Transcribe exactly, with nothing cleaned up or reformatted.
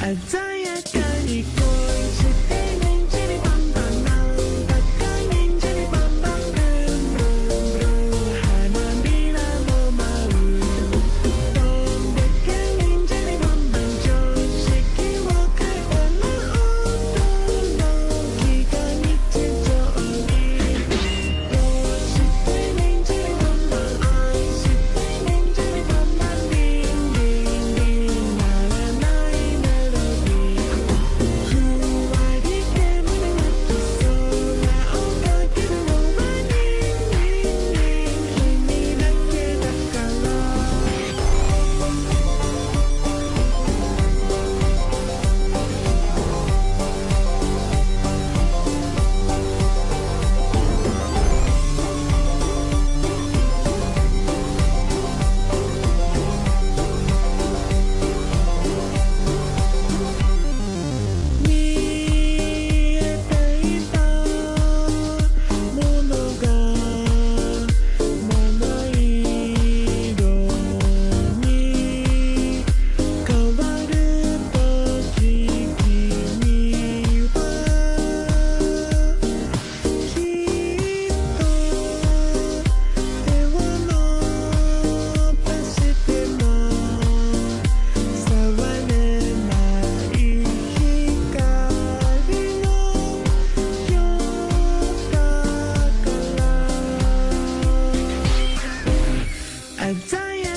鮮やかに恋してねんじりバンバンなんだかねんじりバンバンブンブンブン花びらも舞う飛んでけねんじりバンバン常識を変えたら驚きが日常にどうしてねんじりバンバン愛してねんじりバンバンリンリンリンならないメロディーふんわり煙の空をかけるのはリンリンリン君だけだから見えていたものが七色に変わるとき君はきっと手を伸ばしても触れない光のようだから鮮や